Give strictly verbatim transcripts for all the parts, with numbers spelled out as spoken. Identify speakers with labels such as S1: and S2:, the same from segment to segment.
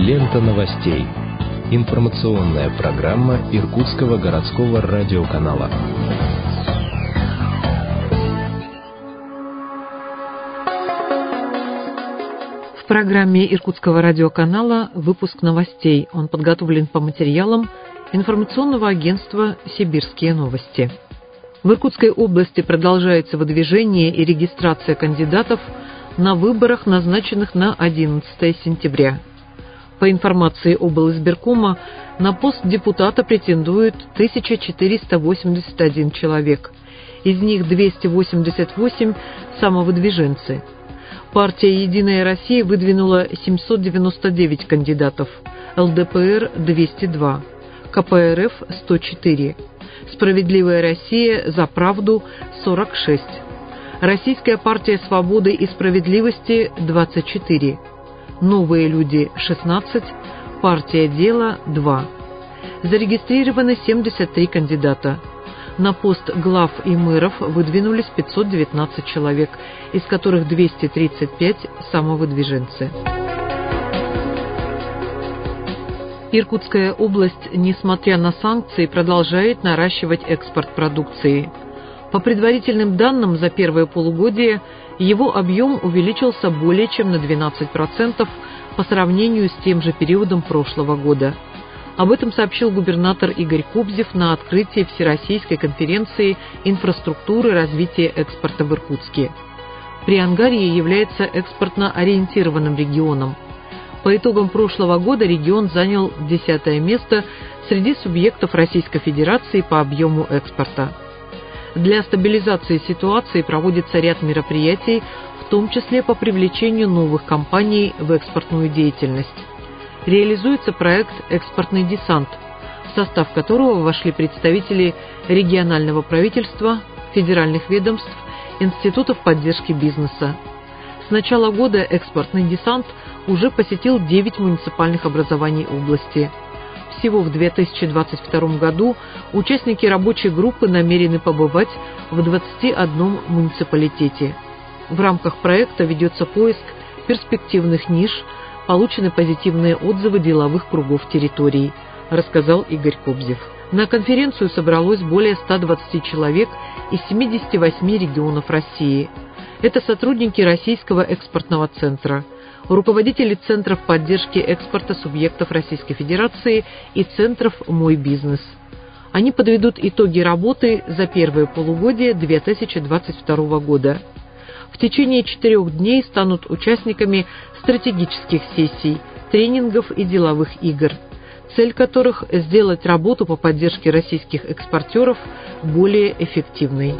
S1: Лента новостей. Информационная программа Иркутского городского радиоканала.
S2: В программе Иркутского радиоканала выпуск новостей. Он подготовлен по материалам информационного агентства «Сибирские новости». В Иркутской области продолжается выдвижение и регистрация кандидатов на выборах, назначенных на одиннадцатое сентября. По информации облизбиркома, на пост депутата претендует тысяча четыреста восемьдесят один человек. Из них двести восемьдесят восемь – самовыдвиженцы. Партия «Единая Россия» выдвинула семьсот девяносто девять кандидатов, эл дэ пэ эр – двести два, ка пэ эр эф – сто четыре, «Справедливая Россия», «За правду» – сорок шесть, Российская партия свободы и справедливости – двадцать четыре, Новые люди – шестнадцать, партия «Дело» – два. Зарегистрированы семьдесят три кандидата. На пост глав и мэров выдвинулись пятьсот девятнадцать человек, из которых двести тридцать пять – самовыдвиженцы. Иркутская область, несмотря на санкции, продолжает наращивать экспорт продукции. По предварительным данным, за первое полугодие его объем увеличился более чем на двенадцать процентов по сравнению с тем же периодом прошлого года. Об этом сообщил губернатор Игорь Кобзев на открытии Всероссийской конференции инфраструктуры развития экспорта в Иркутске. Приангарье является экспортно ориентированным регионом. По итогам прошлого года регион занял десятое место среди субъектов Российской Федерации по объему экспорта. Для стабилизации ситуации проводится ряд мероприятий, в том числе по привлечению новых компаний в экспортную деятельность. Реализуется проект «Экспортный десант», в состав которого вошли представители регионального правительства, федеральных ведомств, институтов поддержки бизнеса. С начала года «Экспортный десант» уже посетил девять муниципальных образований области. Всего в две тысячи двадцать втором году участники рабочей группы намерены побывать в двадцати одном муниципалитете. В рамках проекта ведется поиск перспективных ниш, получены позитивные отзывы деловых кругов территорий, рассказал Игорь Кобзев. На конференцию собралось более ста двадцати человек из семидесяти восьми регионов России. Это сотрудники Российского экспортного центра, руководители центров поддержки экспорта субъектов Российской Федерации и центров «Мой бизнес». Они подведут итоги работы за первое полугодие две тысячи двадцать второго года. В течение четырех дней станут участниками стратегических сессий, тренингов и деловых игр, цель которых – сделать работу по поддержке российских экспортеров более эффективной.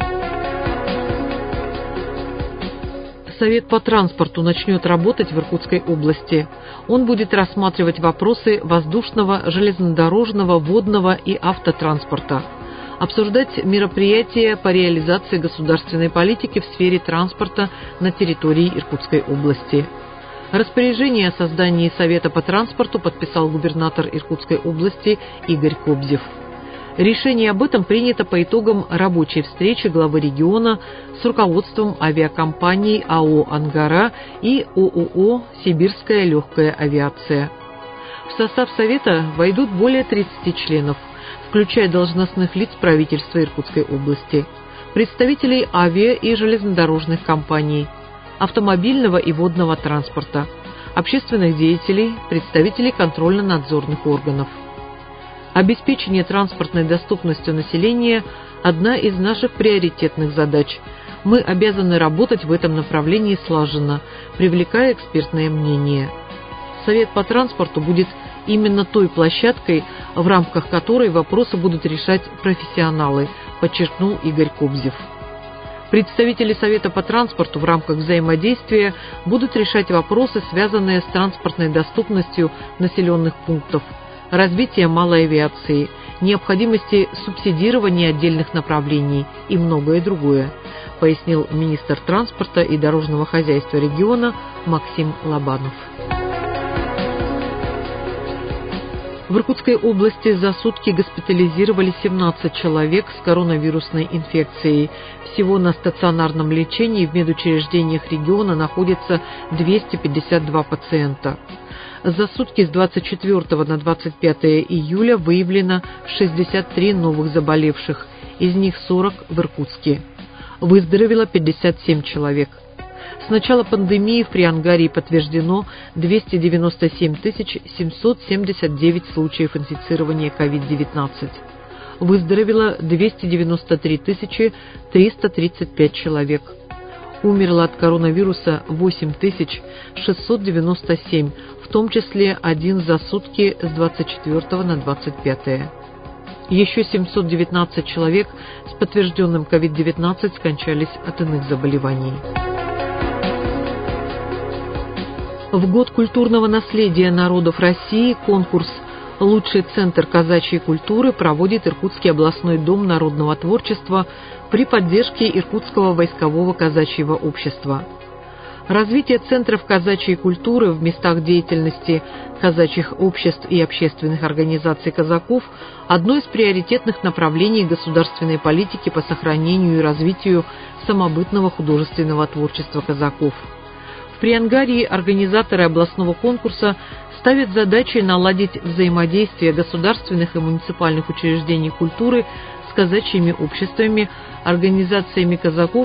S2: Совет по транспорту начнет работать в Иркутской области. Он будет рассматривать вопросы воздушного, железнодорожного, водного и автотранспорта, обсуждать мероприятия по реализации государственной политики в сфере транспорта на территории Иркутской области. Распоряжение о создании Совета по транспорту подписал губернатор Иркутской области Игорь Кобзев. Решение об этом принято по итогам рабочей встречи главы региона с руководством авиакомпаний а о «Ангара» и о о о «Сибирская легкая авиация». В состав Совета войдут более тридцати членов, включая должностных лиц правительства Иркутской области, представителей авиа- и железнодорожных компаний, автомобильного и водного транспорта, общественных деятелей, представителей контрольно-надзорных органов. Обеспечение транспортной доступностью населения – одна из наших приоритетных задач. Мы обязаны работать в этом направлении слаженно, привлекая экспертное мнение. Совет по транспорту будет именно той площадкой, в рамках которой вопросы будут решать профессионалы, подчеркнул Игорь Кобзев. Представители Совета по транспорту в рамках взаимодействия будут решать вопросы, связанные с транспортной доступностью населенных пунктов, развитием малой авиации, необходимости субсидирования отдельных направлений и многое другое, пояснил министр транспорта и дорожного хозяйства региона Максим Лобанов. В Иркутской области за сутки госпитализировали семнадцать человек с коронавирусной инфекцией. Всего на стационарном лечении в медучреждениях региона находится двести пятьдесят два пациента. За сутки с двадцать четвёртого на двадцать пятое июля выявлено шестьдесят три новых заболевших, из них сорок в Иркутске. Выздоровело пятьдесят семь человек. С начала пандемии в Приангарии подтверждено двести девяносто семь тысяч семьсот семьдесят девять случаев инфицирования ковид девятнадцать. Выздоровело двести девяносто три тысячи триста тридцать пять человек. Умерло от коронавируса восемь тысяч шестьсот девяносто семь, в том числе один за сутки с двадцать четвёртого на двадцать пятое. Еще семьсот девятнадцать человек с подтвержденным ковид девятнадцать скончались от иных заболеваний. В год культурного наследия народов России конкурс «Лучший центр казачьей культуры» проводит Иркутский областной дом народного творчества при поддержке Иркутского войскового казачьего общества. Развитие центров казачьей культуры в местах деятельности казачьих обществ и общественных организаций казаков – одно из приоритетных направлений государственной политики по сохранению и развитию самобытного художественного творчества казаков. В Приангарии организаторы областного конкурса ставят задачей наладить взаимодействие государственных и муниципальных учреждений культуры с казачьими обществами, организациями казаков,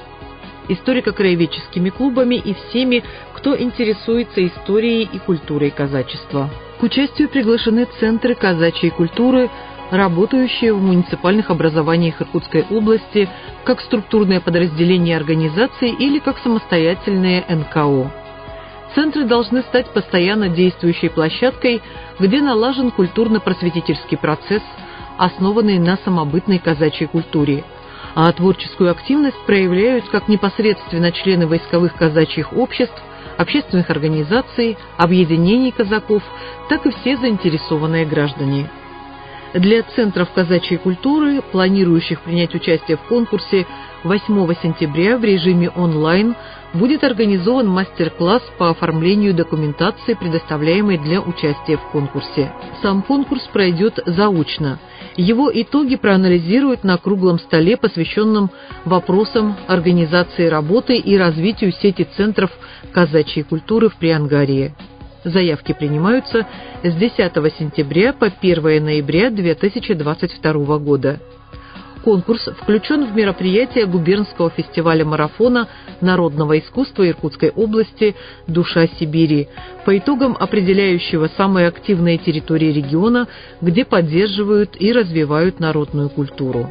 S2: историко-краеведческими клубами и всеми, кто интересуется историей и культурой казачества. К участию приглашены центры казачьей культуры, работающие в муниципальных образованиях Иркутской области как структурное подразделение организаций или как самостоятельные эн ка о. Центры должны стать постоянно действующей площадкой, где налажен культурно-просветительский процесс, основанный на самобытной казачьей культуре, а творческую активность проявляют как непосредственно члены войсковых казачьих обществ, общественных организаций, объединений казаков, так и все заинтересованные граждане. Для центров казачьей культуры, планирующих принять участие в конкурсе, восьмого сентября в режиме онлайн будет организован мастер-класс по оформлению документации, предоставляемой для участия в конкурсе. Сам конкурс пройдет заочно. Его итоги проанализируют на круглом столе, посвященном вопросам организации работы и развитию сети центров казачьей культуры в Приангарии. Заявки принимаются с десятого сентября по первое ноября две тысячи двадцать второго года. Конкурс включен в мероприятие губернского фестиваля марафона народного искусства Иркутской области «Душа Сибири», по итогам определяющего самые активные территории региона, где поддерживают и развивают народную культуру.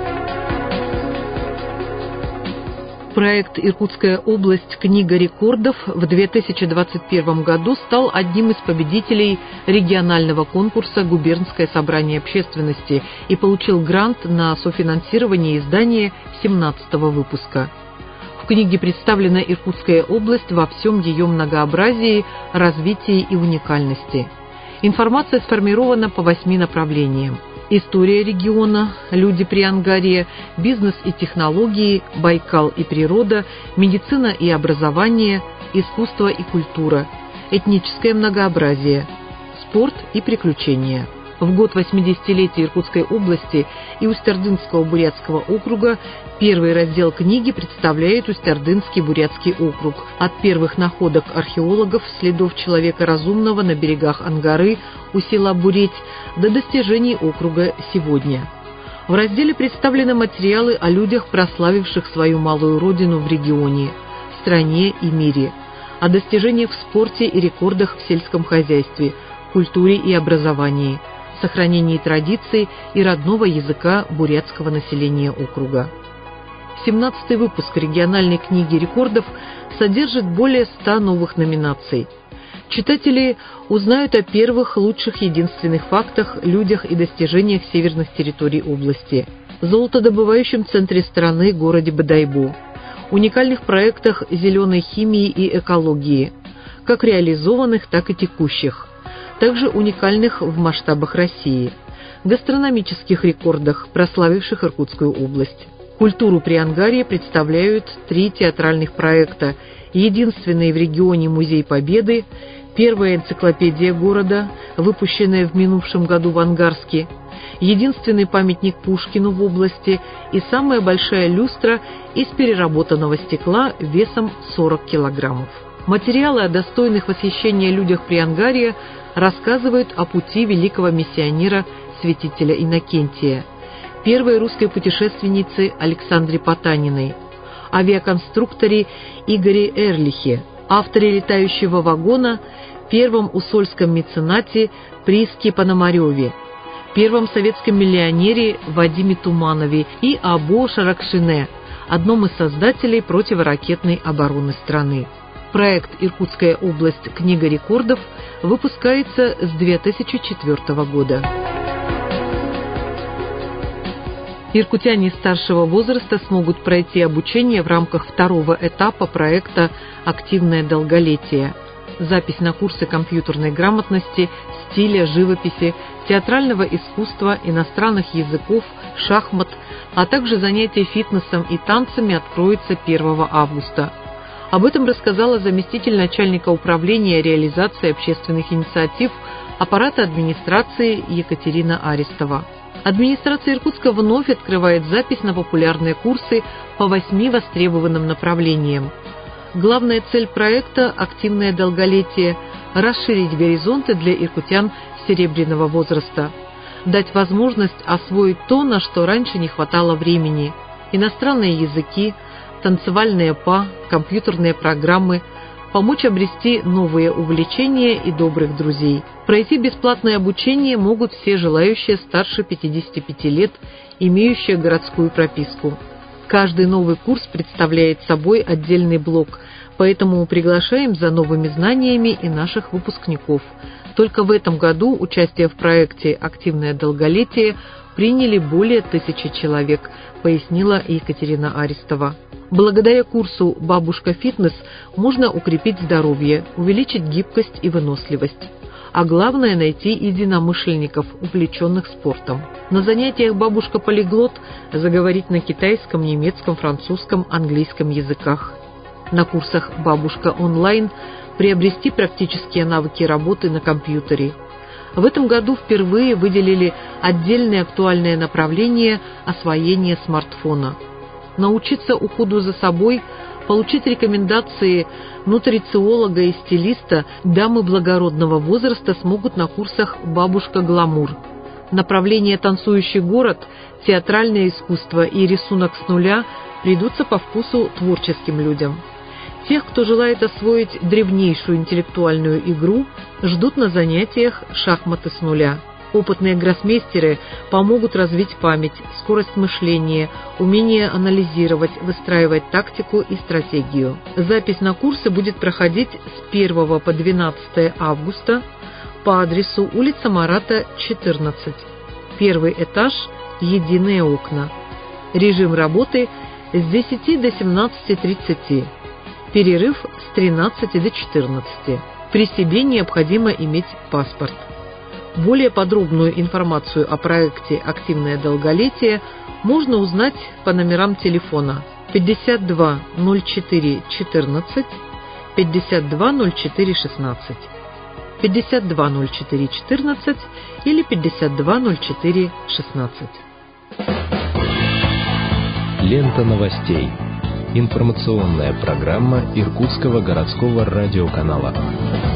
S2: Проект «Иркутская область. Книга рекордов» в две тысячи двадцать первом году стал одним из победителей регионального конкурса «Губернское собрание общественности» и получил грант на софинансирование издания семнадцатого выпуска. В книге представлена Иркутская область во всем ее многообразии, развитии и уникальности. Информация сформирована по восьми направлениям: история региона, люди Приангария, бизнес и технологии, Байкал и природа, медицина и образование, искусство и культура, этническое многообразие, спорт и приключения. В год восьмидесятилетия Иркутской области и Усть-Ордынского бурятского округа первый раздел книги представляет Усть-Ордынский бурятский округ. От первых находок археологов, следов человека разумного на берегах Ангары у села Буреть до достижений округа сегодня. В разделе представлены материалы о людях, прославивших свою малую родину в регионе, стране и мире, о достижениях в спорте и рекордах в сельском хозяйстве, культуре и образовании, сохранении традиций и родного языка бурятского населения округа. семнадцатый выпуск региональной книги рекордов содержит более ста новых номинаций. Читатели узнают о первых, лучших, единственных фактах, людях и достижениях северных территорий области, золотодобывающем центре страны, городе Бодайбо, уникальных проектах зеленой химии и экологии, как реализованных, так и текущих, также уникальных в масштабах России, гастрономических рекордах, прославивших Иркутскую область. Культуру Приангарии представляют три театральных проекта: единственный в регионе Музей Победы, первая энциклопедия города, выпущенная в минувшем году в Ангарске, единственный памятник Пушкину в области и самая большая люстра из переработанного стекла весом сорок килограммов. Материалы о достойных восхищения людях Приангария рассказывают о пути великого миссионера святителя Иннокентия, первой русской путешественницы Александре Потаниной, авиаконструкторе Игоре Эрлихе, авторе летающего вагона, первом усольском меценате Приске Пономареве, первом советском миллионере Вадиме Туманове и Або Шаракшине, одном из создателей противоракетной обороны страны. Проект «Иркутская область. Книга рекордов» выпускается с две тысячи четвёртого года. Иркутяне старшего возраста смогут пройти обучение в рамках второго этапа проекта «Активное долголетие». Запись на курсы компьютерной грамотности, стиля, живописи, театрального искусства, иностранных языков, шахмат, а также занятия фитнесом и танцами откроется первого августа. Об этом рассказала заместитель начальника управления реализации общественных инициатив аппарата администрации Екатерина Арестова. Администрация Иркутска вновь открывает запись на популярные курсы по восьми востребованным направлениям. Главная цель проекта «Активное долголетие» – расширить горизонты для иркутян серебряного возраста, дать возможность освоить то, на что раньше не хватало времени – иностранные языки, танцевальные па, компьютерные программы, помочь обрести новые увлечения и добрых друзей. Пройти бесплатное обучение могут все желающие старше пятидесяти пяти лет, имеющие городскую прописку. Каждый новый курс представляет собой отдельный блок, поэтому приглашаем за новыми знаниями и наших выпускников. Только в этом году участие в проекте «Активное долголетие» приняли более тысячи человек, пояснила Екатерина Арестова. Благодаря курсу «Бабушка фитнес» можно укрепить здоровье, увеличить гибкость и выносливость. А главное – найти единомышленников, увлеченных спортом. На занятиях «Бабушка полиглот» заговорить на китайском, немецком, французском, английском языках. На курсах «Бабушка онлайн» приобрести практические навыки работы на компьютере. В этом году впервые выделили отдельное актуальное направление освоения смартфона. Научиться уходу за собой, получить рекомендации нутрициолога и стилиста дамы благородного возраста смогут на курсах «Бабушка гламур». Направление «Танцующий город», театральное искусство и рисунок с нуля придутся по вкусу творческим людям. Тех, кто желает освоить древнейшую интеллектуальную игру, ждут на занятиях «Шахматы с нуля». Опытные гроссмейстеры помогут развить память, скорость мышления, умение анализировать, выстраивать тактику и стратегию. Запись на курсы будет проходить с первого по двенадцатое августа по адресу улица Марата, четырнадцать. Первый этаж, единые окна. Режим работы с десяти до семнадцати тридцати. Перерыв с тринадцати до четырнадцати. При себе необходимо иметь паспорт. Более подробную информацию о проекте «Активное долголетие» можно узнать по номерам телефона пятьдесят два ноль четыре четырнадцать, пятьдесят два ноль четыре шестнадцать, пятьдесят два ноль четыре четырнадцать или пятьдесят два ноль четыре шестнадцать.
S1: Лента новостей. Информационная программа Иркутского городского радиоканала.